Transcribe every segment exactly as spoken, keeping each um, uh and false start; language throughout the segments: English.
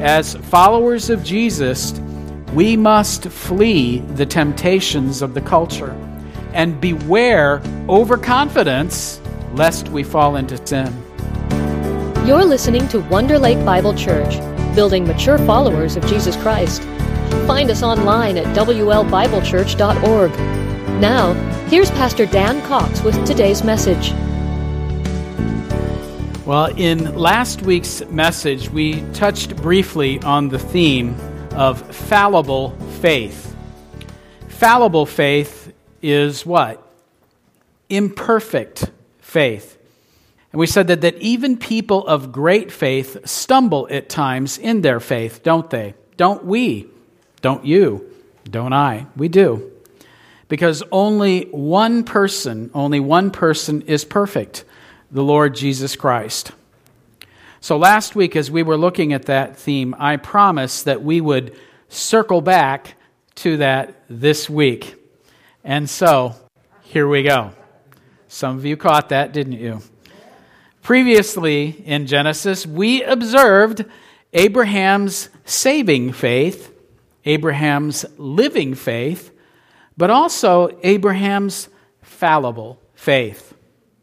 As followers of Jesus, we must flee the temptations of the culture and beware overconfidence lest we fall into sin. You're listening to Wonder Lake Bible Church, building mature followers of Jesus Christ. Find us online at w l bible church dot org. Now, here's Pastor Dan Cox with today's message. Well, in last week's message, we touched briefly on the theme of fallible faith. Fallible faith is what? Imperfect faith. And we said that, that even people of great faith stumble at times in their faith, don't they? Don't we? Don't you? Don't I? We do. Because only one person, only one person is perfect, the Lord Jesus Christ. So last week, as we were looking at that theme, I promised that we would circle back to that this week. And so, here we go. Some of you caught that, didn't you? Previously in Genesis, we observed Abraham's saving faith, Abraham's living faith, but also Abraham's fallible faith.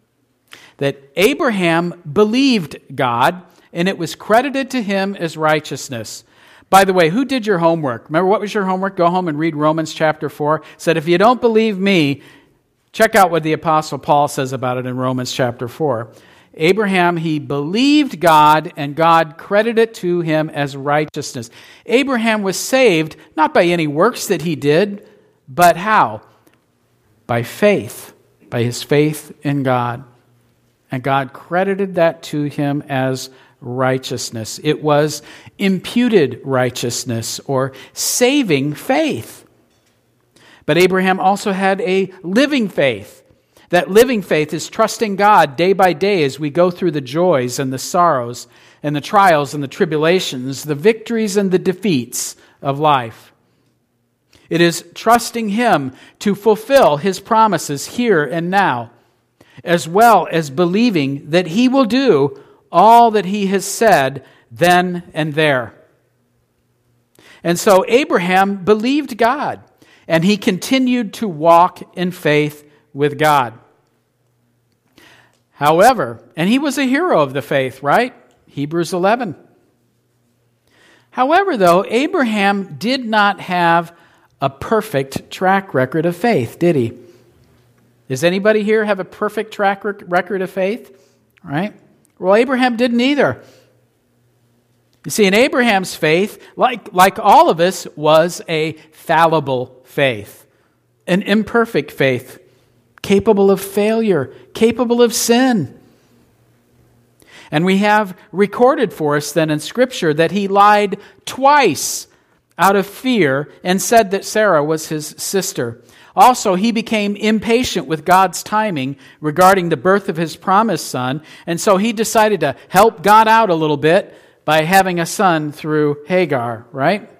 That Abraham believed God, and it was credited to him as righteousness. By the way, who did your homework? Remember, what was your homework? Go home and read Romans chapter four. It said, if you don't believe me, check out what the Apostle Paul says about it in Romans chapter four. Abraham, he believed God, and God credited it to him as righteousness. Abraham was saved not by any works that he did, but how? By faith, by his faith in God. And God credited that to him as righteousness. It was imputed righteousness or saving faith. But Abraham also had a living faith. That living faith is trusting God day by day as we go through the joys and the sorrows and the trials and the tribulations, the victories and the defeats of life. It is trusting Him to fulfill His promises here and now, as well as believing that He will do all that He has said then and there. And so Abraham believed God, and he continued to walk in faith with God. However, and he was a hero of the faith, right? Hebrews eleven. However, though, Abraham did not have a perfect track record of faith, did he? Does anybody here have a perfect track record of faith? Right? Well, Abraham didn't either. You see, in Abraham's faith, like, like all of us, was a fallible faith, an imperfect faith, capable of failure, capable of sin. And we have recorded for us then in Scripture that he lied twice out of fear and said that Sarah was his sister. Also, he became impatient with God's timing regarding the birth of his promised son, and so he decided to help God out a little bit by having a son through Hagar, right?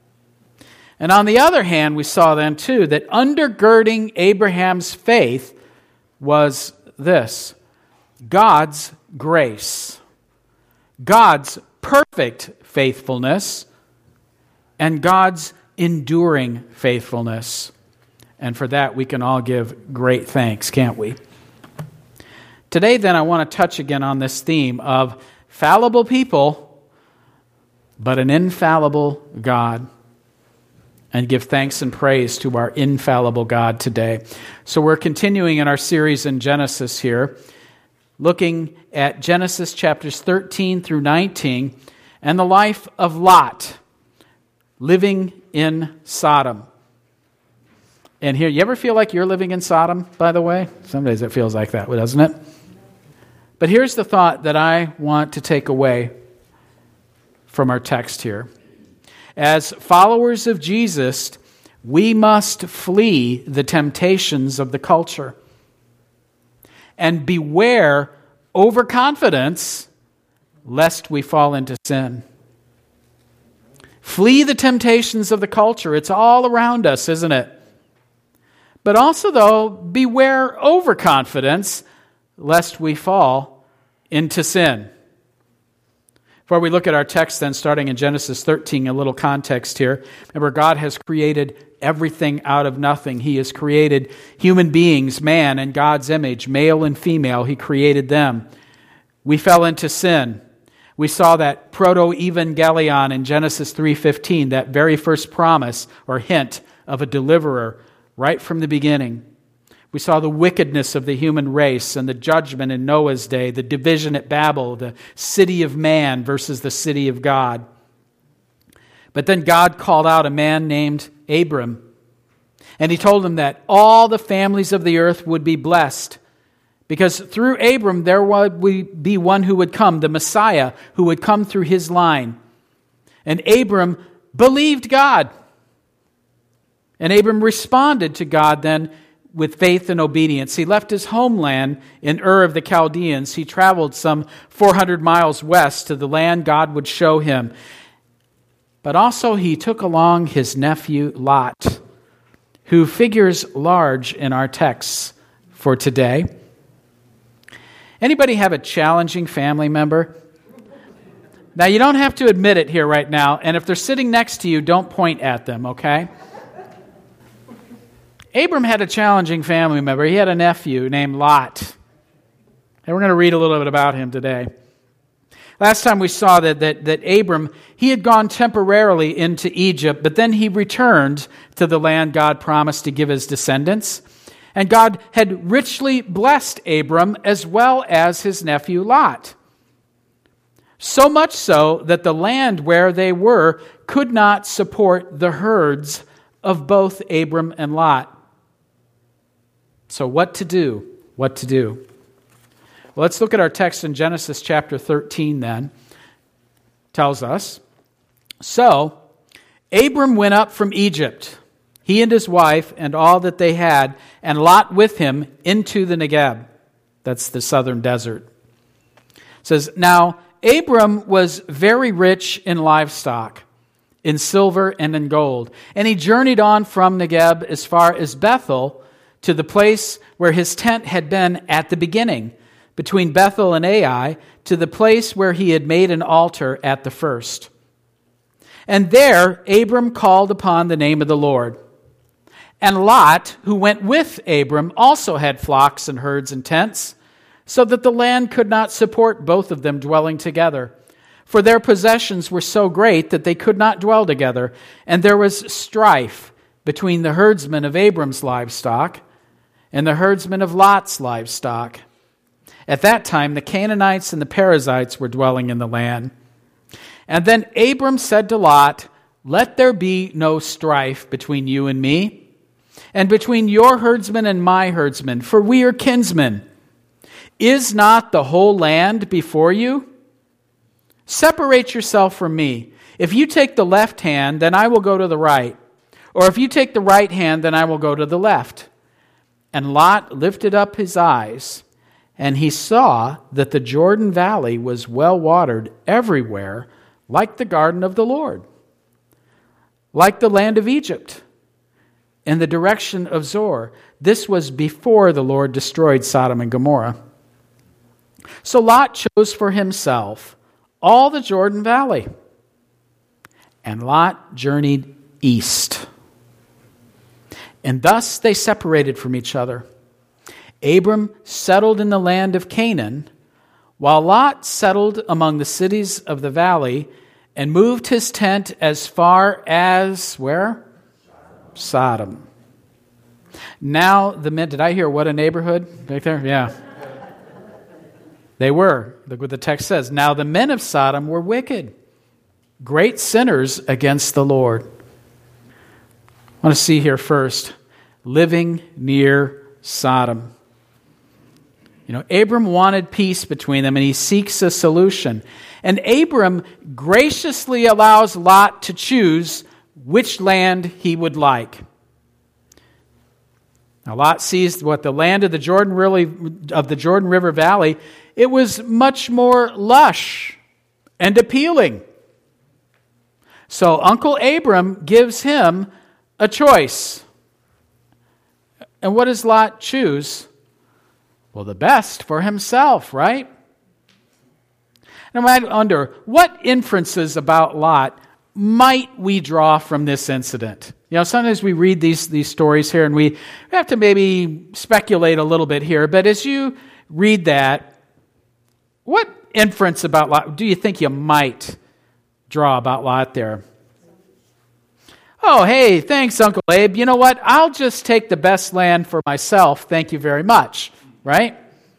And on the other hand, we saw then too that undergirding Abraham's faith was this: God's grace, God's perfect faithfulness, and God's enduring faithfulness. And for that, we can all give great thanks, can't we? Today, then, I want to touch again on this theme of fallible people, but an infallible God, and give thanks and praise to our infallible God today. So we're continuing in our series in Genesis here, looking at Genesis chapters thirteen through nineteen, and the life of Lot, living in Sodom. And here, you ever feel like you're living in Sodom, by the way? Some days it feels like that, doesn't it? But here's the thought that I want to take away from our text here. As followers of Jesus, we must flee the temptations of the culture and beware overconfidence lest we fall into sin. Flee the temptations of the culture. It's all around us, isn't it? But also, though, beware overconfidence lest we fall into sin. Before we look at our text then, starting in Genesis thirteen, a little context here. Remember, God has created everything out of nothing. He has created human beings, man in God's image, male and female. He created them. We fell into sin. We saw that proto-evangelion in Genesis three fifteen, that very first promise or hint of a deliverer right from the beginning. We saw the wickedness of the human race and the judgment in Noah's day, the division at Babel, the city of man versus the city of God. But then God called out a man named Abram, and he told him that all the families of the earth would be blessed, because through Abram there would be one who would come, the Messiah, who would come through his line. And Abram believed God. And Abram responded to God then with faith and obedience. He left his homeland in Ur of the Chaldeans. He traveled some four hundred miles west to the land God would show him. But also he took along his nephew Lot, who figures large in our texts for today. Anybody have a challenging family member? Now, you don't have to admit it here right now, and if they're sitting next to you, don't point at them, okay? Abram had a challenging family member. He had a nephew named Lot. And we're going to read a little bit about him today. Last time we saw that, that, that Abram, he had gone temporarily into Egypt, but then he returned to the land God promised to give his descendants. And God had richly blessed Abram as well as his nephew Lot. So much so that the land where they were could not support the herds of both Abram and Lot. So what to do? What to do? Well, let's look at our text in Genesis chapter thirteen then. It tells us, so Abram went up from Egypt, he and his wife and all that they had, and Lot with him into the Negeb. That's the southern desert. It says, now Abram was very rich in livestock, in silver and in gold. And he journeyed on from Negeb as far as Bethel, to the place where his tent had been at the beginning, between Bethel and Ai, to the place where he had made an altar at the first. And there Abram called upon the name of the Lord. And Lot, who went with Abram, also had flocks and herds and tents, so that the land could not support both of them dwelling together. For their possessions were so great that they could not dwell together, and there was strife between the herdsmen of Abram's livestock and the herdsmen of Lot's livestock. At that time, the Canaanites and the Perizzites were dwelling in the land. And then Abram said to Lot, let there be no strife between you and me, and between your herdsmen and my herdsmen, for we are kinsmen. Is not the whole land before you? Separate yourself from me. If you take the left hand, then I will go to the right. Or if you take the right hand, then I will go to the left. And Lot lifted up his eyes, and he saw that the Jordan Valley was well watered everywhere, like the garden of the Lord, like the land of Egypt, in the direction of Zoar. This was before the Lord destroyed Sodom and Gomorrah. So Lot chose for himself all the Jordan Valley, and Lot journeyed east. And thus they separated from each other. Abram settled in the land of Canaan, while Lot settled among the cities of the valley and moved his tent as far as, where? Sodom. Now the men, did I hear what a neighborhood back there? Yeah. They were. Look what the text says. Now the men of Sodom were wicked, great sinners against the Lord. I want to see here first, living near Sodom. You know, Abram wanted peace between them, and he seeks a solution. And Abram graciously allows Lot to choose which land he would like. Now, Lot sees what the land of the Jordan really of the Jordan River Valley, it was much more lush and appealing. So Uncle Abram gives him a choice. And what does Lot choose? Well, the best for himself, right? And I wonder, what inferences about Lot might we draw from this incident? You know, sometimes we read these, these stories here and we have to maybe speculate a little bit here, but as you read that, what inference about Lot do you think you might draw about Lot there? Oh, hey, thanks, Uncle Abe. You know what? I'll just take the best land for myself. Thank you very much. Right?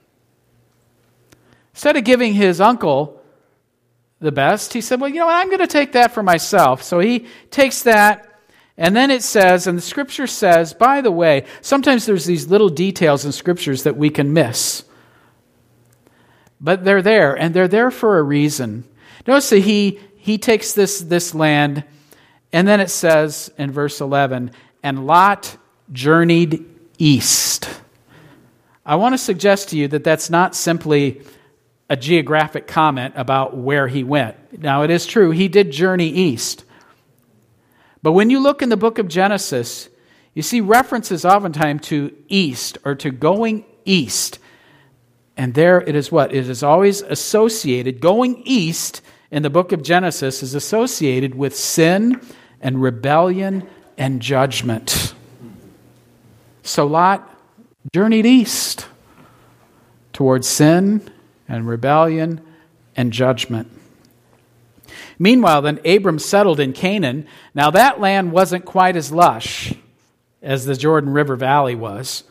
Instead of giving his uncle the best, he said, well, you know what? I'm going to take that for myself. So he takes that, and then it says, and the Scripture says, by the way, sometimes there's these little details in Scriptures that we can miss. But they're there, and they're there for a reason. Notice that he, he takes this, this land, and then it says in verse eleven, and Lot journeyed east. I want to suggest to you that that's not simply a geographic comment about where he went. Now, it is true, he did journey east. But when you look in the book of Genesis, you see references oftentimes to east or to going east. And there it is what? It is always associated, going east in the book of Genesis is associated with sin and rebellion and judgment. So Lot journeyed east towards sin and rebellion and judgment. Meanwhile, then Abram settled in Canaan. Now that land wasn't quite as lush as the Jordan River Valley was.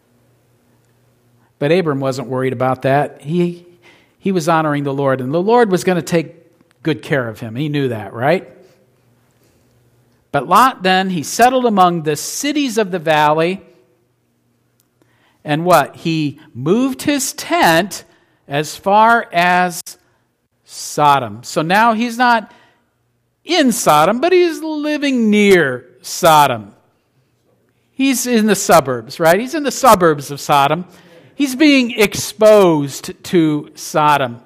But Abram wasn't worried about that. He, he was honoring the Lord, and the Lord was going to take good care of him. He knew that, right? But Lot then, he settled among the cities of the valley. And what? He moved his tent as far as Sodom. So now he's not in Sodom, but he's living near Sodom. He's in the suburbs, right? He's in the suburbs of Sodom. He's being exposed to Sodom.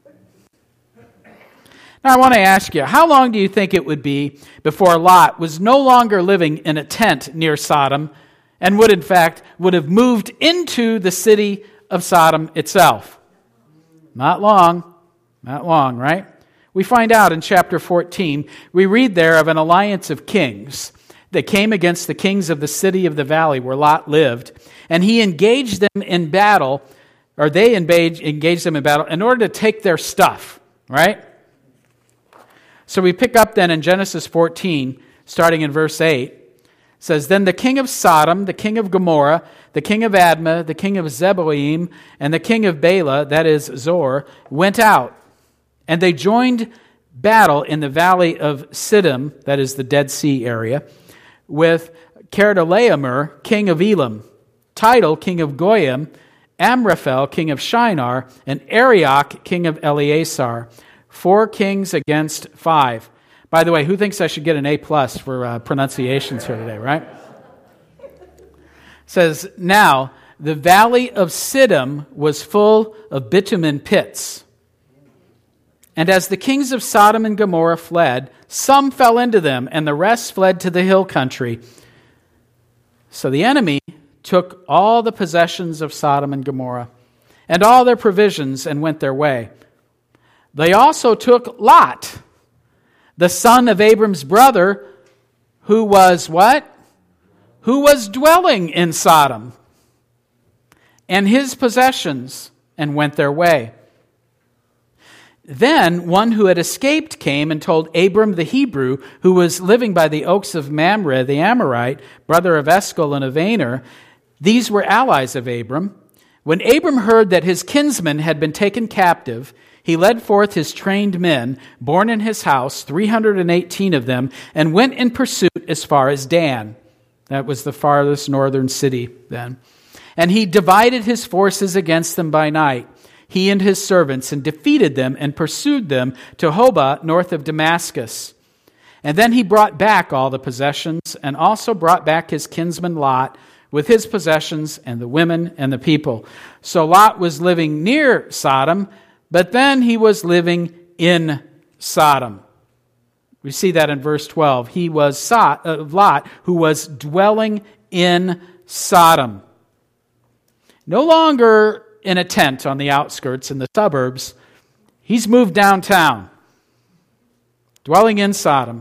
Now I want to ask you, how long do you think it would be before Lot was no longer living in a tent near Sodom and would in fact would have moved into the city of Sodom itself? Not long. Not long, right? We find out in chapter fourteen, we read there of an alliance of kings that came against the kings of the city of the valley where Lot lived, and he engaged them in battle, or they engaged, engaged them in battle in order to take their stuff, right? So we pick up then in Genesis fourteen, starting in verse eight. It says, then the king of Sodom, the king of Gomorrah, the king of Admah, the king of Zeboim, and the king of Bela, that is Zor, went out, and they joined battle in the valley of Siddim, that is the Dead Sea area, with Chedorlaomer, king of Elam, Tidal, king of Goyim, Amraphel, king of Shinar, and Arioch, king of Eleazar. Four kings against five. By the way, who thinks I should get an A plus for uh, pronunciations here today, right? It says, now, the valley of Siddim was full of bitumen pits. And as the kings of Sodom and Gomorrah fled, some fell into them, and the rest fled to the hill country. So the enemy took all the possessions of Sodom and Gomorrah, and all their provisions, and went their way. They also took Lot, the son of Abram's brother, who was what? Who was dwelling in Sodom, and his possessions, and went their way. Then one who had escaped came and told Abram the Hebrew, who was living by the oaks of Mamre, the Amorite, brother of Eshcol and of Aner. These were allies of Abram. When Abram heard that his kinsmen had been taken captive, he led forth his trained men, born in his house, three hundred eighteen of them, and went in pursuit as far as Dan. That was the farthest northern city then. And he divided his forces against them by night, he and his servants, and defeated them and pursued them to Hobah, north of Damascus. And then he brought back all the possessions, and also brought back his kinsman Lot with his possessions and the women and the people. So Lot was living near Sodom, but then he was living in Sodom. We see that in verse twelve. He was so- uh, Lot, who was dwelling in Sodom. No longer in a tent on the outskirts in the suburbs. He's moved downtown, dwelling in Sodom.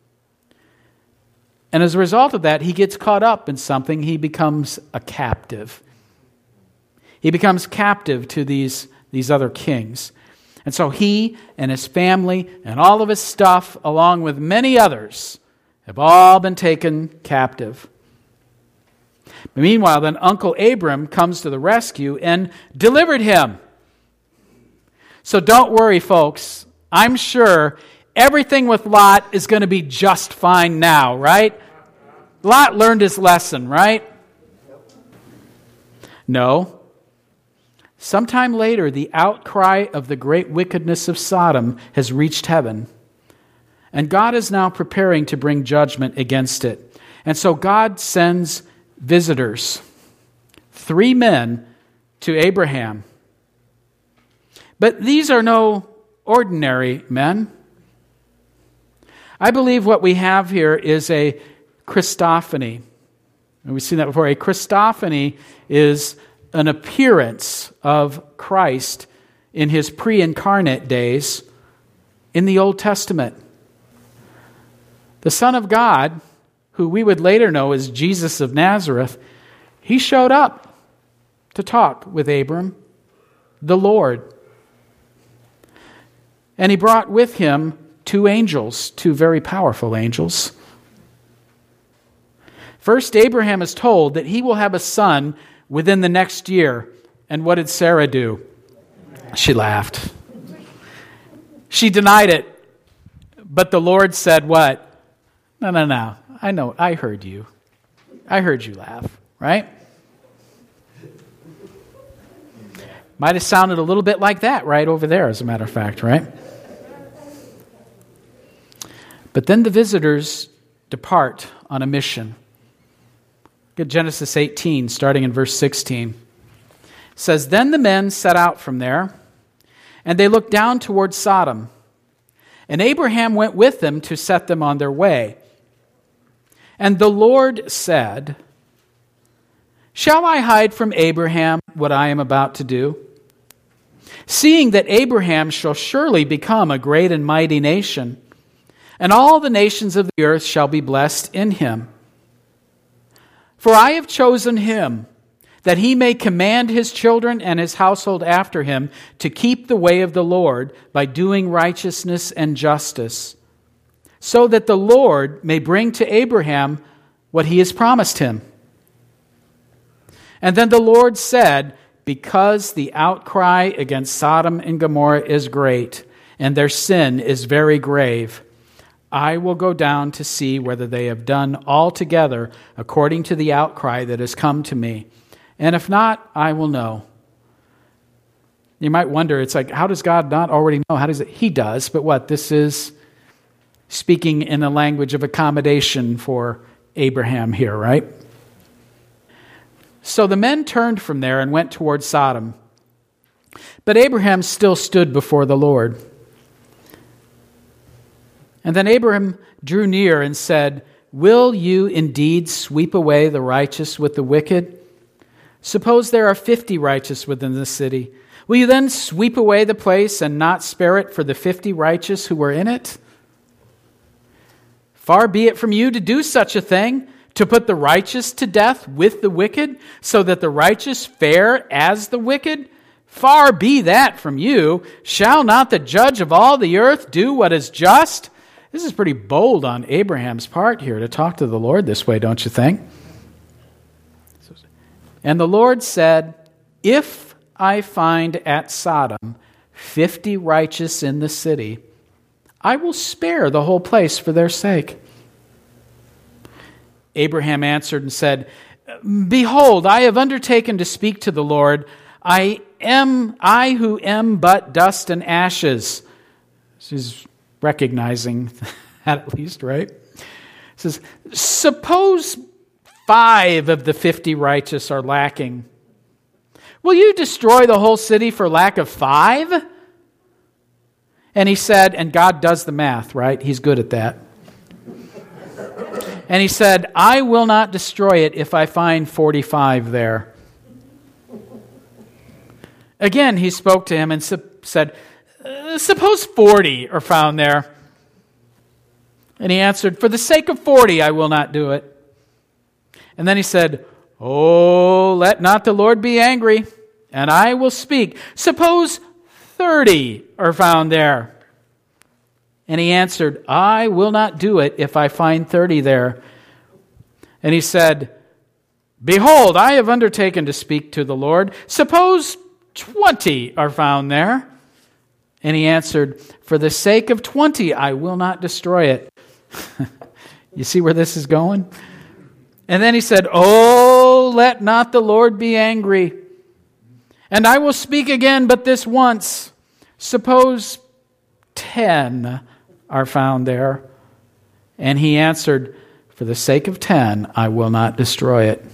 And as a result of that, he gets caught up in something. He becomes a captive. He becomes captive to these, these other kings. And so he and his family and all of his stuff, along with many others, have all been taken captive. But meanwhile, then Uncle Abram comes to the rescue and delivered him. So don't worry, folks. I'm sure everything with Lot is going to be just fine now, right? Lot learned his lesson, right? No. Sometime later, the outcry of the great wickedness of Sodom has reached heaven. And God is now preparing to bring judgment against it. And so God sends visitors, three men, to Abraham. But these are no ordinary men. I believe what we have here is a Christophany. And we've seen that before. A Christophany is an appearance of Christ in his pre-incarnate days in the Old Testament. The Son of God, who we would later know as Jesus of Nazareth, he showed up to talk with Abram, the Lord. And he brought with him two angels, two very powerful angels. First, Abraham is told that he will have a son within the next year. And what did Sarah do? She laughed. She denied it. But the Lord said what? No, no, no. I know. I heard you. I heard you laugh, right? Might have sounded a little bit like that right over there, as a matter of fact, right? But then the visitors depart on a mission. Get Genesis eighteen, starting in verse sixteen. It says, Then the men set out from there, and they looked down toward Sodom. And Abraham went with them to set them on their way. And the Lord said, Shall I hide from Abraham what I am about to do? Seeing that Abraham shall surely become a great and mighty nation, and all the nations of the earth shall be blessed in him. For I have chosen him, that he may command his children and his household after him to keep the way of the Lord by doing righteousness and justice, so that the Lord may bring to Abraham what he has promised him. And then the Lord said, Because the outcry against Sodom and Gomorrah is great, and their sin is very grave, I will go down to see whether they have done altogether according to the outcry that has come to me. And if not, I will know. You might wonder, it's like, how does God not already know? How does it? He does, but what? This is speaking in the language of accommodation for Abraham here, right? So the men turned from there and went toward Sodom. But Abraham still stood before the Lord. And then Abraham drew near and said, Will you indeed sweep away the righteous with the wicked? Suppose there are fifty righteous within the city. Will you then sweep away the place and not spare it for the fifty righteous who were in it? Far be it from you to do such a thing, to put the righteous to death with the wicked, so that the righteous fare as the wicked? Far be that from you. Shall not the judge of all the earth do what is just? This is pretty bold on Abraham's part here to talk to the Lord this way, don't you think? And the Lord said, If I find at Sodom fifty righteous in the city, I will spare the whole place for their sake. Abraham answered and said, Behold, I have undertaken to speak to the Lord. I am I who am but dust and ashes. She's recognizing that at least, right? It says, Suppose five of the fifty righteous are lacking. Will you destroy the whole city for lack of five? And he said, and God does the math, right? He's good at that. And he said, I will not destroy it if I find forty-five there. Again, he spoke to him and said, suppose forty are found there. And he answered, for the sake of forty, I will not do it. And then he said, oh, let not the Lord be angry, and I will speak. Suppose thirty are found there. And he answered, I will not do it if I find thirty there. And he said, behold, I have undertaken to speak to the Lord. Suppose twenty are found there. And he answered, for the sake of twenty, I will not destroy it. You see where this is going? And then he said, oh, let not the Lord be angry. And I will speak again, but this once. Suppose ten are found there. And he answered, for the sake of ten, I will not destroy it.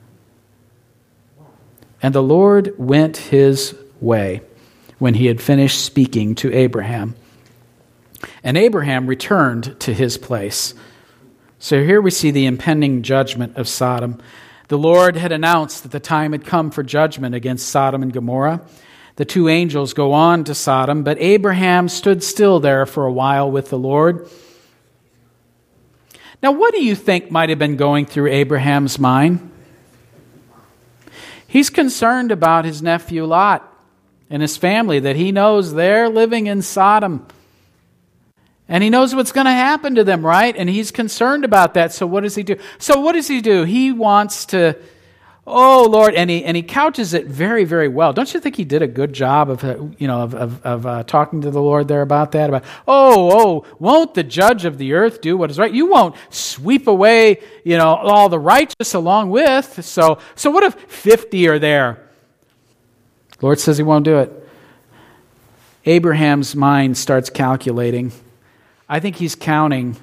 And the Lord went his way when he had finished speaking to Abraham. And Abraham returned to his place. So here we see the impending judgment of Sodom. The Lord had announced that the time had come for judgment against Sodom and Gomorrah. The two angels go on to Sodom, but Abraham stood still there for a while with the Lord. Now, what do you think might have been going through Abraham's mind? He's concerned about his nephew Lot and his family, that he knows they're living in Sodom. And he knows what's going to happen to them, right? And he's concerned about that. So what does he do? So what does he do? He wants to, oh Lord, and he and he couches it very, very well. Don't you think he did a good job of, uh, you know, of of, of uh, talking to the Lord there about that? About oh, oh, won't the judge of the earth do what is right? You won't sweep away, you know, all the righteous along with. So so what if fifty are there? The Lord says he won't do it. Abraham's mind starts calculating. I think he's counting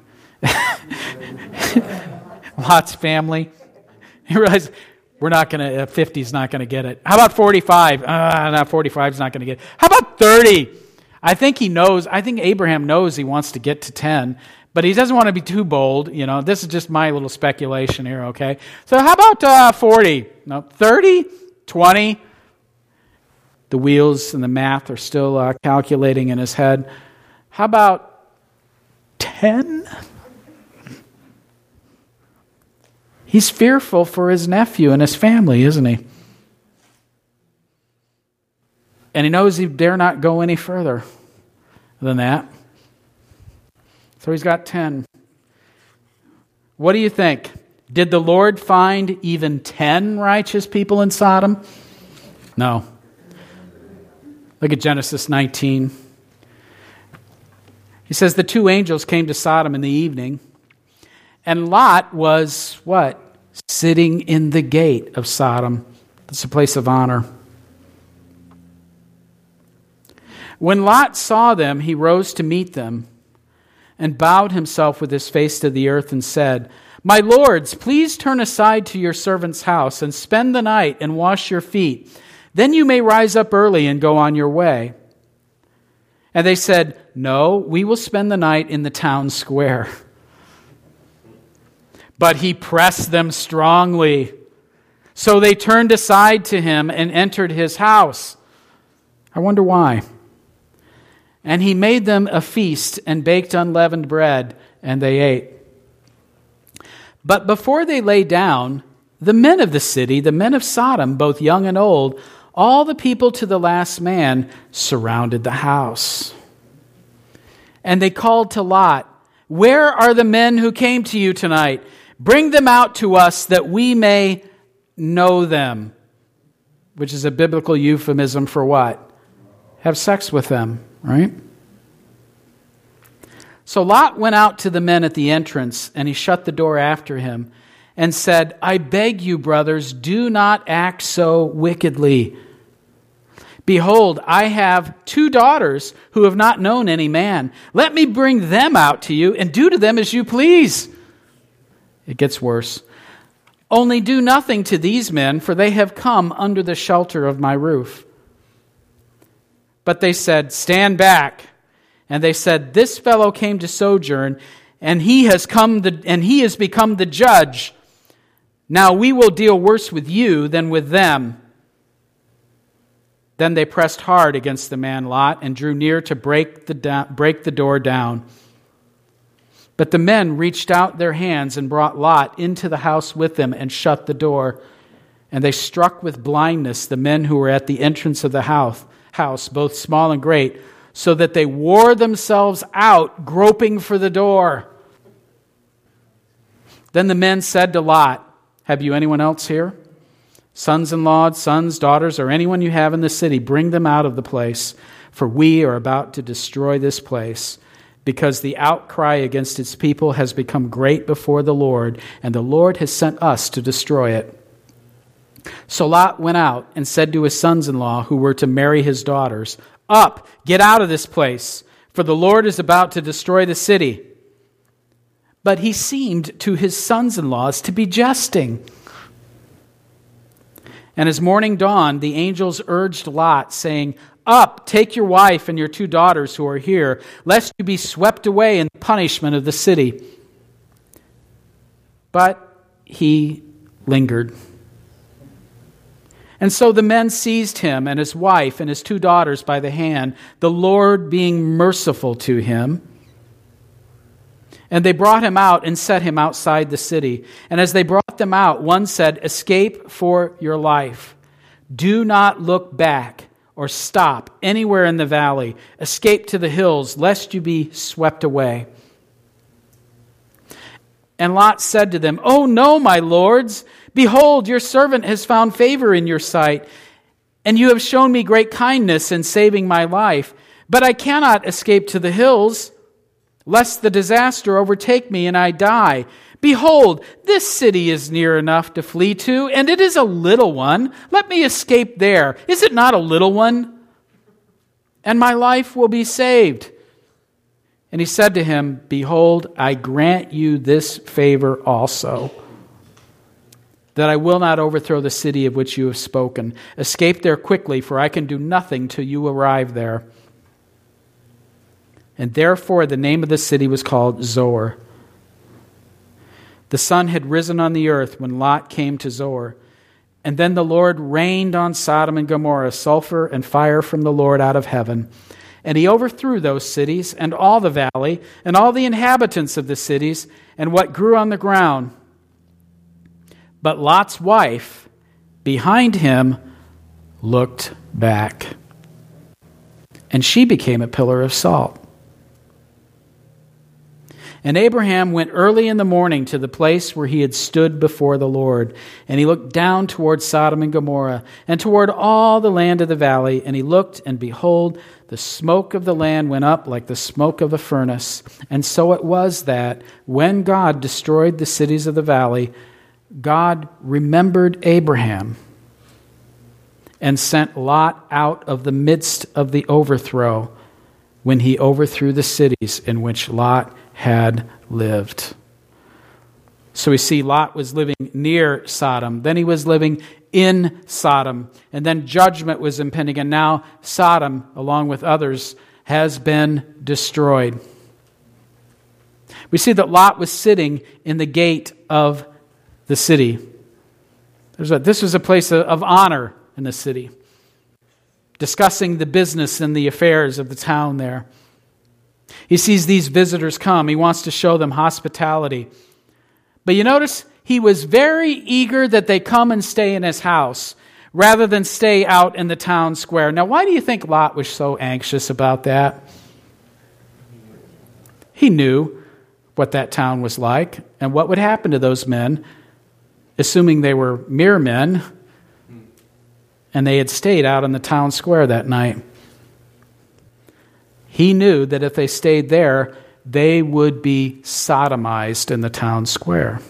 Lot's family. He realized we're not going to, uh, fifty's not going to get it. How about forty-five? Uh, no, forty-five's not going to get it. How about thirty? I think he knows, I think Abraham knows he wants to get to ten, but he doesn't want to be too bold. You know, this is just my little speculation here, okay? So how about uh, forty? No, thirty? twenty? The wheels and the math are still uh, calculating in his head. How about ten? He's fearful for his nephew and his family, isn't he? And he knows he dare not go any further than that. So he's got ten. What do you think? Did the Lord find even ten righteous people in Sodom? No. Look at Genesis nineteen. He says the two angels came to Sodom in the evening, and Lot was, what? Sitting in the gate of Sodom. That's a place of honor. When Lot saw them, he rose to meet them and bowed himself with his face to the earth and said, my lords, please turn aside to your servant's house and spend the night and wash your feet. Then you may rise up early and go on your way. And they said, no, we will spend the night in the town square. But he pressed them strongly. So they turned aside to him and entered his house. I wonder why. And he made them a feast and baked unleavened bread, and they ate. But before they lay down, the men of the city, the men of Sodom, both young and old, all the people to the last man, surrounded the house. And they called to Lot, where are the men who came to you tonight? Bring them out to us that we may know them. Which is a biblical euphemism for what? Have sex with them, right? So Lot went out to the men at the entrance, and he shut the door after him and said, I beg you, brothers, do not act so wickedly. Behold, I have two daughters who have not known any man. Let me bring them out to you and do to them as you please. It gets worse. Only do nothing to these men, for they have come under the shelter of my roof. But they said, stand back. And they said, this fellow came to sojourn, and he has come the, and he has become the judge. Now we will deal worse with you than with them. Then they pressed hard against the man Lot and drew near to break the, da- break the door down. But the men reached out their hands and brought Lot into the house with them and shut the door. And they struck with blindness the men who were at the entrance of the house, house, both small and great, so that they wore themselves out, groping for the door. Then the men said to Lot, "Have you anyone else here? Sons-in-law, sons, daughters, or anyone you have in the city, bring them out of the place, for we are about to destroy this place, because the outcry against its people has become great before the Lord, and the Lord has sent us to destroy it." So Lot went out and said to his sons-in-law who were to marry his daughters, "Up, get out of this place, for the Lord is about to destroy the city." But he seemed to his sons-in-laws to be jesting. And as morning dawned, the angels urged Lot, saying, "Up, take your wife and your two daughters who are here, lest you be swept away in the punishment of the city." But he lingered. And so the men seized him and his wife and his two daughters by the hand, the Lord being merciful to him. And they brought him out and set him outside the city. And as they brought them out, one said, "Escape for your life. Do not look back or stop anywhere in the valley. Escape to the hills, lest you be swept away." And Lot said to them, "Oh no, my lords. Behold, your servant has found favor in your sight, and you have shown me great kindness in saving my life. But I cannot escape to the hills, lest the disaster overtake me and I die. Behold, this city is near enough to flee to, and it is a little one. Let me escape there. Is it not a little one? And my life will be saved." And he said to him, "Behold, I grant you this favor also, that I will not overthrow the city of which you have spoken. Escape there quickly, for I can do nothing till you arrive there." And therefore the name of the city was called Zoar. The sun had risen on the earth when Lot came to Zoar. And then the Lord rained on Sodom and Gomorrah sulfur and fire from the Lord out of heaven. And he overthrew those cities and all the valley and all the inhabitants of the cities and what grew on the ground. But Lot's wife, behind him, looked back. And she became a pillar of salt. And Abraham went early in the morning to the place where he had stood before the Lord. And he looked down toward Sodom and Gomorrah and toward all the land of the valley. And he looked, and behold, the smoke of the land went up like the smoke of a furnace. And so it was that when God destroyed the cities of the valley, God remembered Abraham and sent Lot out of the midst of the overthrow when he overthrew the cities in which Lot had lived. So we see Lot was living near Sodom. Then he was living in Sodom. And then judgment was impending. And now Sodom, along with others, has been destroyed. We see that Lot was sitting in the gate of the city. There's a, this was a place of honor in the city, discussing the business and the affairs of the town there. He sees these visitors come. He wants to show them hospitality. But you notice he was very eager that they come and stay in his house rather than stay out in the town square. Now, why do you think Lot was so anxious about that? He knew what that town was like and what would happen to those men, assuming they were mere men, and they had stayed out in the town square that night. He knew that if they stayed there, they would be sodomized in the town square.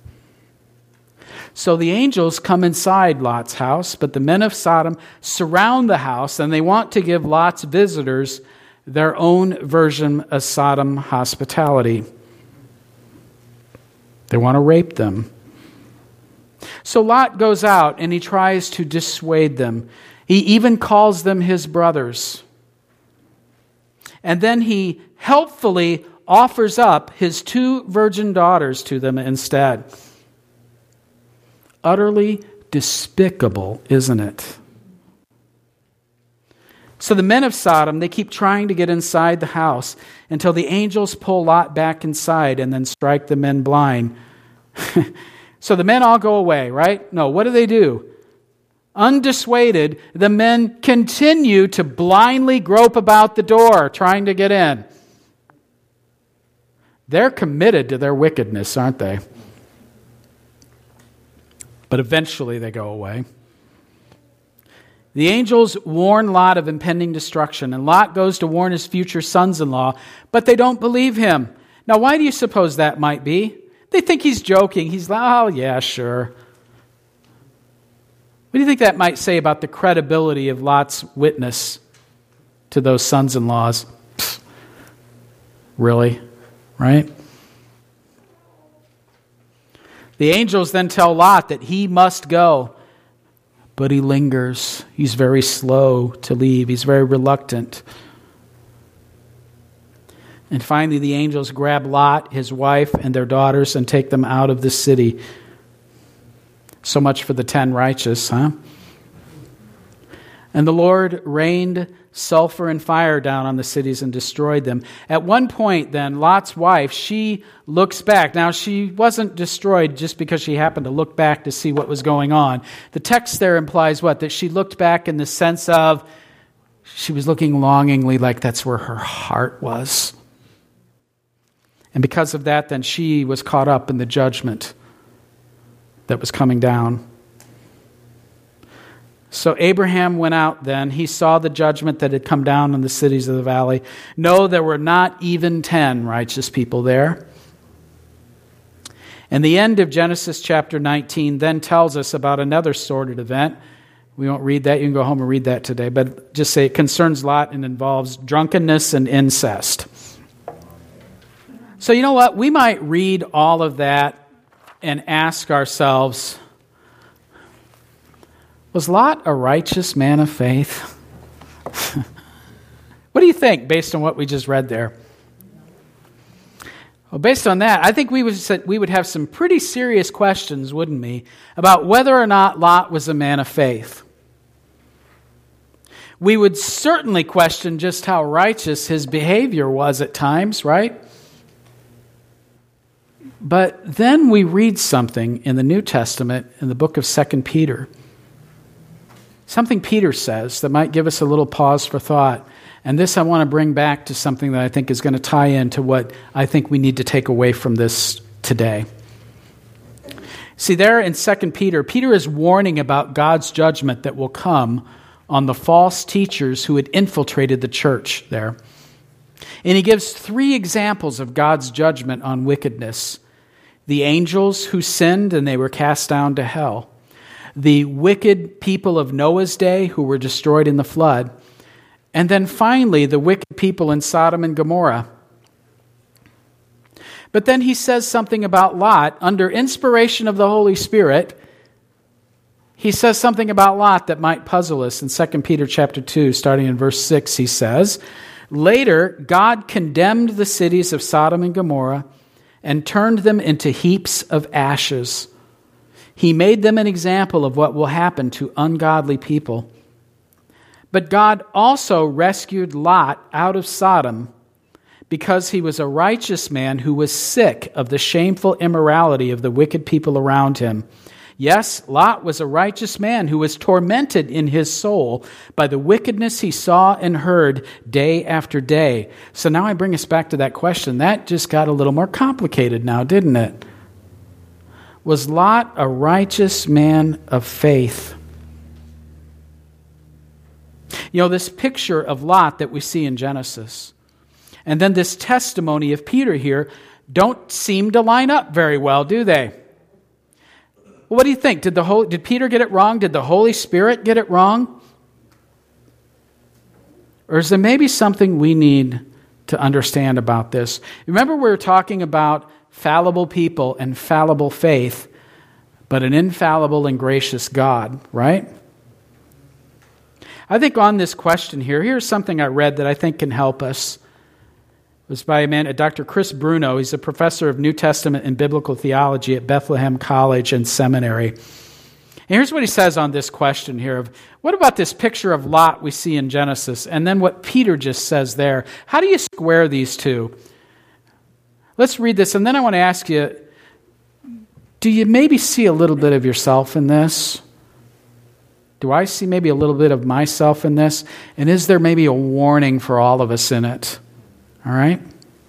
So the angels come inside Lot's house, but the men of Sodom surround the house, and they want to give Lot's visitors their own version of Sodom hospitality. They want to rape them. So Lot goes out and he tries to dissuade them. He even calls them his brothers. And then he helpfully offers up his two virgin daughters to them instead. Utterly despicable, isn't it? So the men of Sodom, they keep trying to get inside the house until the angels pull Lot back inside and then strike the men blind. So the men all go away, right? No, what do they do? Undissuaded, the men continue to blindly grope about the door, trying to get in. They're committed to their wickedness, aren't they? But eventually they go away. The angels warn Lot of impending destruction, and Lot goes to warn his future sons-in-law, but they don't believe him. Now, why do you suppose that might be? They think he's joking. He's like, oh, yeah, sure. What do you think that might say about the credibility of Lot's witness to those sons-in-laws? Pfft, really? Right? The angels then tell Lot that he must go, but he lingers. He's very slow to leave. He's very reluctant. And finally, the angels grab Lot, his wife, and their daughters and take them out of the city. So much for the ten righteous, huh? And the Lord rained sulfur and fire down on the cities and destroyed them. At one point, then, Lot's wife, she looks back. Now, she wasn't destroyed just because she happened to look back to see what was going on. The text there implies what? That she looked back in the sense of she was looking longingly, like that's where her heart was. And because of that, then she was caught up in the judgment that was coming down. So Abraham went out then. He saw the judgment that had come down on the cities of the valley. No, there were not even ten righteous people there. And the end of Genesis chapter nineteen then tells us about another sordid event. We won't read that. You can go home and read that today. But just say it concerns Lot and involves drunkenness and incest. So you know what? We might read all of that and ask ourselves, was Lot a righteous man of faith? What do you think based on what we just read there? Well, based on that, I think we would we would have some pretty serious questions, wouldn't we, about whether or not Lot was a man of faith. We would certainly question just how righteous his behavior was at times, right? But then we read something in the New Testament in the book of Second Peter. Something Peter says that might give us a little pause for thought. And this I want to bring back to something that I think is going to tie into what I think we need to take away from this today. See, there in Second Peter, Peter is warning about God's judgment that will come on the false teachers who had infiltrated the church there. And he gives three examples of God's judgment on wickedness. The angels who sinned and they were cast down to hell. The wicked people of Noah's day who were destroyed in the flood. And then finally, the wicked people in Sodom and Gomorrah. But then he says something about Lot. Under inspiration of the Holy Spirit, he says something about Lot that might puzzle us. In Second Peter chapter two, starting in verse six, he says, "Later, God condemned the cities of Sodom and Gomorrah and turned them into heaps of ashes. He made them an example of what will happen to ungodly people. But God also rescued Lot out of Sodom because he was a righteous man who was sick of the shameful immorality of the wicked people around him. Yes, Lot was a righteous man who was tormented in his soul by the wickedness he saw and heard day after day." So now I bring us back to that question. That just got a little more complicated now, didn't it? Was Lot a righteous man of faith? You know, this picture of Lot that we see in Genesis, and then this testimony of Peter here, don't seem to line up very well, do they? Well, what do you think? Did the Holy, did Peter get it wrong? Did the Holy Spirit get it wrong? Or is there maybe something we need to understand about this? Remember, we were talking about fallible people and fallible faith, but an infallible and gracious God, right? I think on this question here, here's something I read that I think can help us. It was by a man, Doctor Chris Bruno. He's a professor of New Testament and Biblical Theology at Bethlehem College and Seminary. And here's what he says on this question here of, what about this picture of Lot we see in Genesis, and then what Peter just says there? How do you square these two? Let's read this, and then I want to ask you, do you maybe see a little bit of yourself in this? Do I see maybe a little bit of myself in this? And is there maybe a warning for all of us in it? All right?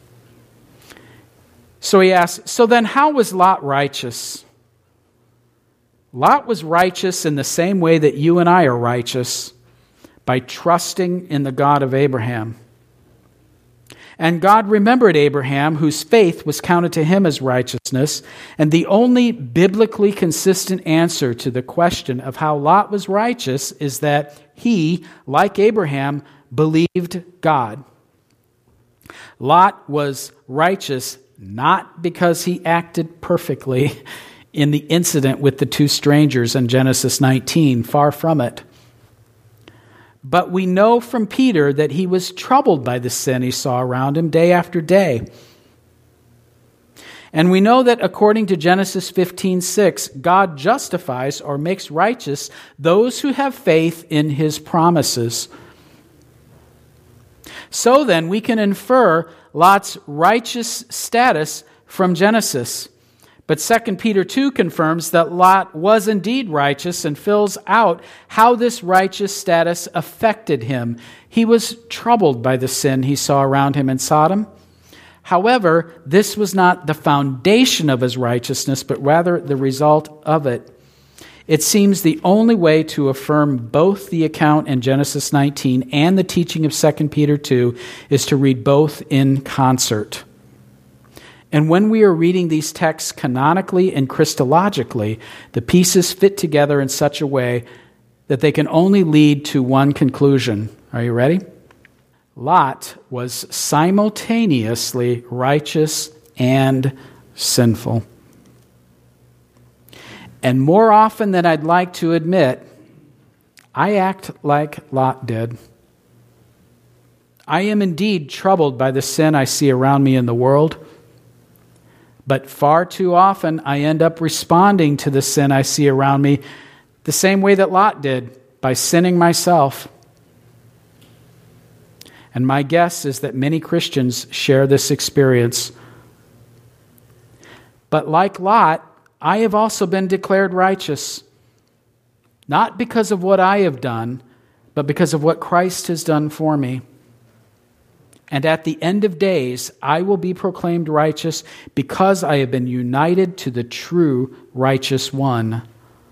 So he asks, so then how was Lot righteous? Lot was righteous in the same way that you and I are righteous, by trusting in the God of Abraham. And God remembered Abraham, whose faith was counted to him as righteousness. And the only biblically consistent answer to the question of how Lot was righteous is that he, like Abraham, believed God. Lot was righteous not because he acted perfectly in the incident with the two strangers in Genesis nineteen, far from it. But we know from Peter that he was troubled by the sin he saw around him day after day. And we know that according to Genesis fifteen six, God justifies or makes righteous those who have faith in his promises. So then, we can infer Lot's righteous status from Genesis. But Second Peter two confirms that Lot was indeed righteous and fills out how this righteous status affected him. He was troubled by the sin he saw around him in Sodom. However, this was not the foundation of his righteousness, but rather the result of it. It seems the only way to affirm both the account in Genesis nineteen and the teaching of Second Peter two is to read both in concert. And when we are reading these texts canonically and Christologically, the pieces fit together in such a way that they can only lead to one conclusion. Are you ready? Lot was simultaneously righteous and sinful. And more often than I'd like to admit, I act like Lot did. I am indeed troubled by the sin I see around me in the world. But far too often, I end up responding to the sin I see around me the same way that Lot did, by sinning myself. And my guess is that many Christians share this experience. But like Lot, I have also been declared righteous, not because of what I have done, but because of what Christ has done for me. And at the end of days, I will be proclaimed righteous because I have been united to the true righteous one.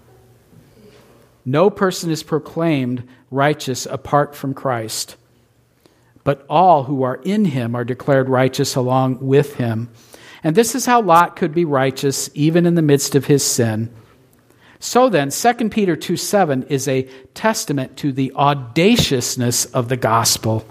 No person is proclaimed righteous apart from Christ, but all who are in him are declared righteous along with him. And this is how Lot could be righteous even in the midst of his sin. So then, Second Peter two seven is a testament to the audaciousness of the gospel.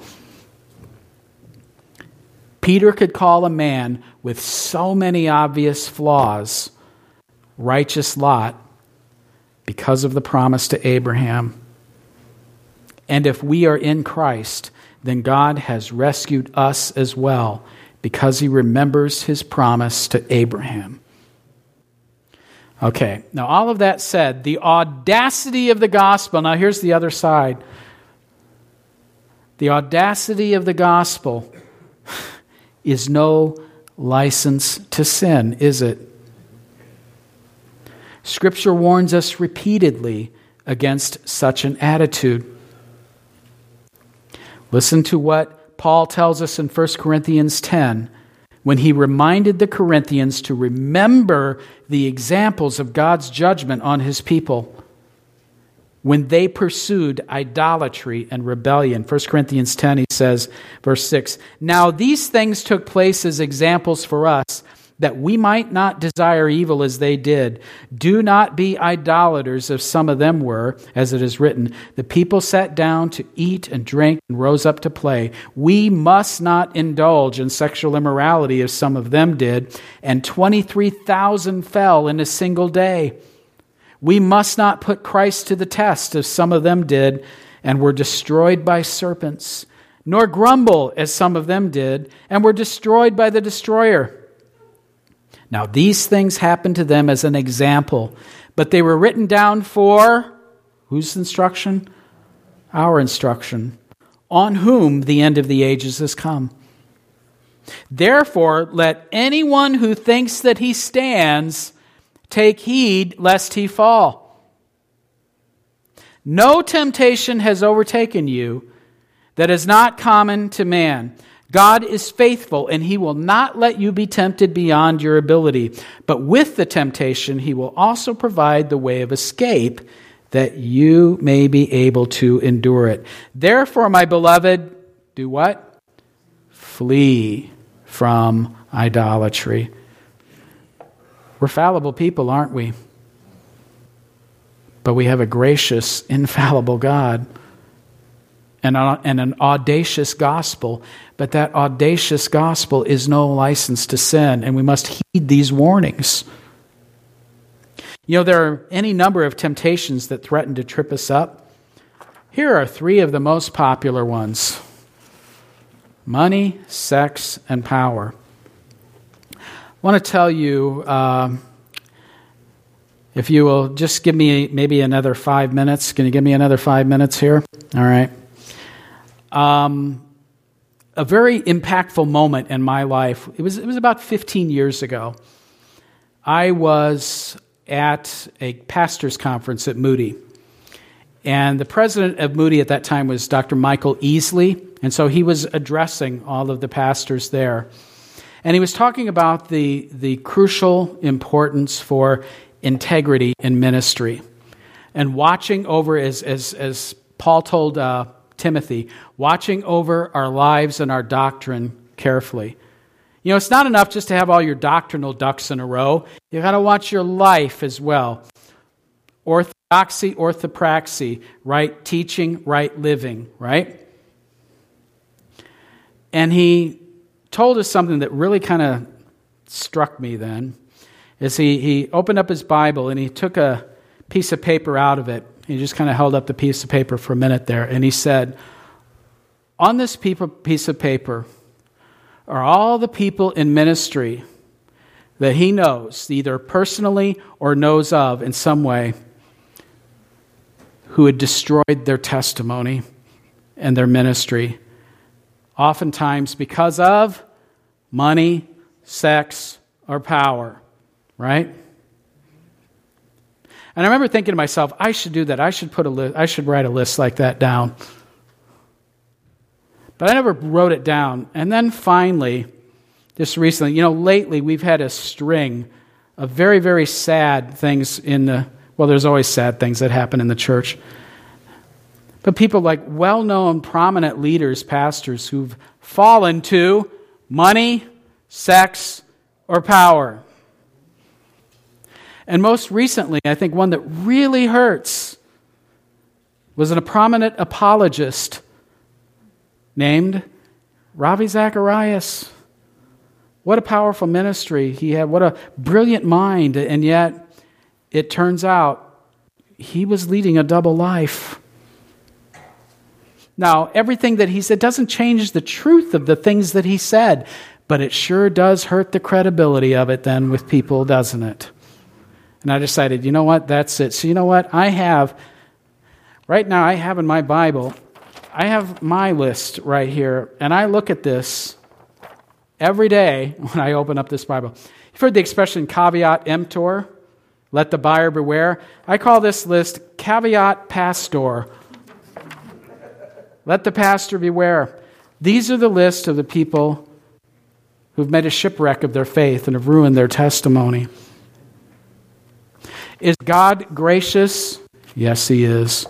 Peter could call a man with so many obvious flaws righteous Lot because of the promise to Abraham. And if we are in Christ, then God has rescued us as well because he remembers his promise to Abraham. Okay, now all of that said, the audacity of the gospel. Now here's the other side. The audacity of the gospel is no license to sin, is it? Scripture warns us repeatedly against such an attitude. Listen to what Paul tells us in First Corinthians ten, when he reminded the Corinthians to remember the examples of God's judgment on his people when they pursued idolatry and rebellion. First Corinthians ten, he says, verse six, "Now these things took place as examples for us, that we might not desire evil as they did. Do not be idolaters as some of them were, as it is written, the people sat down to eat and drink and rose up to play. We must not indulge in sexual immorality as some of them did, and twenty-three thousand fell in a single day. We must not put Christ to the test as some of them did, and were destroyed by serpents, nor grumble as some of them did, and were destroyed by the destroyer. Now these things happened to them as an example, but they were written down for whose instruction? Our instruction, on whom the end of the ages has come. Therefore, let anyone who thinks that he stands take heed lest he fall. No temptation has overtaken you that is not common to man. God is faithful, and he will not let you be tempted beyond your ability. But with the temptation, he will also provide the way of escape, that you may be able to endure it. Therefore, my beloved, do what? Flee from idolatry. We're fallible people, aren't we? But we have a gracious, infallible God and, a, and an audacious gospel. But that audacious gospel is no license to sin, and we must heed these warnings. You know, there are any number of temptations that threaten to trip us up. Here are three of the most popular ones: money, sex, and power. I want to tell you, uh, if you will just give me maybe another five minutes. Can you give me another five minutes here? All right. Um, a very impactful moment in my life. It was it was about fifteen years ago. I was at a pastor's conference at Moody. And the president of Moody at that time was Doctor Michael Easley. And so he was addressing all of the pastors there. And he was talking about the, the crucial importance for integrity in ministry. And watching over, as, as, as Paul told uh, Timothy, watching over our lives and our doctrine carefully. You know, it's not enough just to have all your doctrinal ducks in a row. You've got to watch your life as well. Orthodoxy, orthopraxy, right teaching, right living, right? And he told us something that really kind of struck me then. Is he, he opened up his Bible and he took a piece of paper out of it. He just kind of held up the piece of paper for a minute there. And he said, on this piece of paper are all the people in ministry that he knows, either personally or knows of in some way, who had destroyed their testimony and their ministry, oftentimes because of money, sex, or power, right? And I remember thinking to myself, I should do that. I should put a list, I should write a list like that down. But I never wrote it down. And then finally, just recently, you know, lately we've had a string of very, very sad things in the, well, there's always sad things that happen in the church. But people like well-known, prominent leaders, pastors who've fallen to money, sex, or power. And most recently, I think one that really hurts was a prominent apologist named Ravi Zacharias. What a powerful ministry he had. What a brilliant mind. And yet, it turns out he was leading a double life. Now, everything that he said doesn't change the truth of the things that he said, but it sure does hurt the credibility of it then with people, doesn't it? And I decided, you know what, that's it. So you know what, I have, right now I have in my Bible, I have my list right here, and I look at this every day when I open up this Bible. You've heard the expression caveat emptor, let the buyer beware. I call this list caveat pastor. Let the pastor beware. These are the list of the people who've made a shipwreck of their faith and have ruined their testimony. Is God gracious? Yes, He is.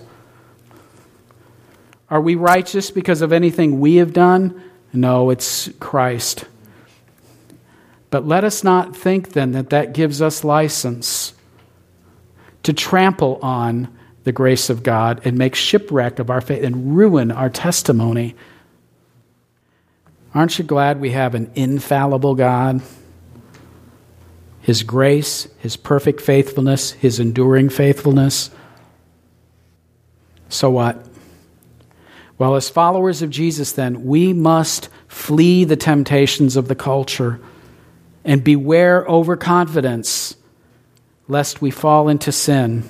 Are we righteous because of anything we have done? No, it's Christ. But let us not think then that that gives us license to trample on the grace of God and make shipwreck of our faith and ruin our testimony. Aren't you glad we have an infallible God? His grace, His perfect faithfulness, His enduring faithfulness. So what? Well, as followers of Jesus then, we must flee the temptations of the culture and beware overconfidence, lest we fall into sin.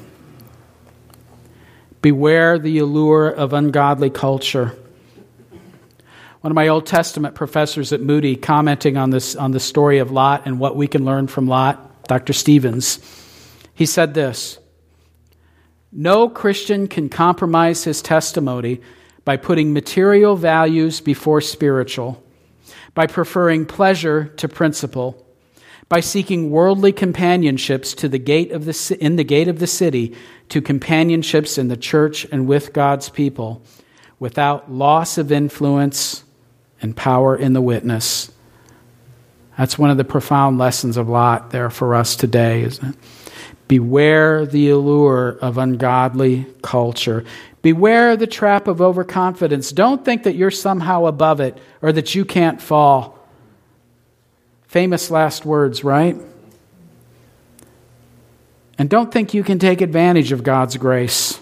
Beware the allure of ungodly culture. One of my Old Testament professors at Moody, commenting on this on the story of Lot and what we can learn from Lot, Doctor Stevens, he said this: "No Christian can compromise his testimony by putting material values before spiritual, by preferring pleasure to principle, by seeking worldly companionships to the gate of the in the gate of the city to companionships in the church and with God's people, without loss of influence and power in the witness." That's one of the profound lessons of Lot there for us today, isn't it? Beware the allure of ungodly culture. Beware the trap of overconfidence. Don't think that you're somehow above it or that you can't fall. Famous last words, right? And don't think you can take advantage of God's grace.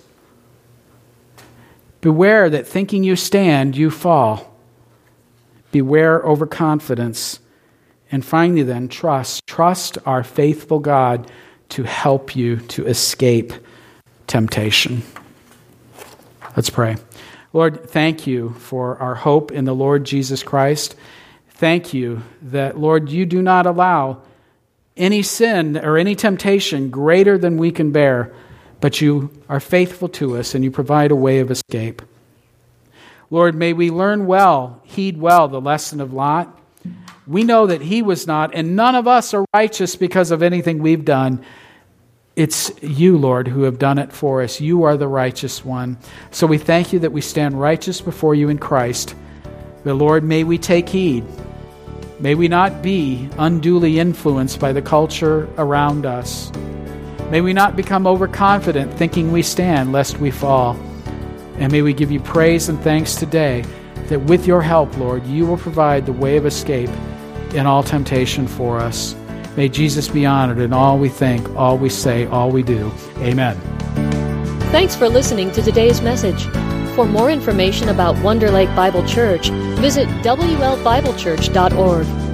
Beware that thinking you stand, you fall. Beware overconfidence. And finally then, trust. Trust our faithful God to help you to escape temptation. Let's pray. Lord, thank you for our hope in the Lord Jesus Christ. Thank you that, Lord, you do not allow any sin or any temptation greater than we can bear, but you are faithful to us and you provide a way of escape. Lord, may we learn well, heed well the lesson of Lot. We know that he was not, and none of us are righteous because of anything we've done. It's you, Lord, who have done it for us. You are the righteous one. So we thank you that we stand righteous before you in Christ. But Lord, may we take heed. May we not be unduly influenced by the culture around us. May we not become overconfident thinking we stand lest we fall. And may we give you praise and thanks today that with your help, Lord, you will provide the way of escape in all temptation for us. May Jesus be honored in all we think, all we say, all we do. Amen. Thanks for listening to today's message. For more information about Wonder Lake Bible Church, visit W L Bible Church dot org.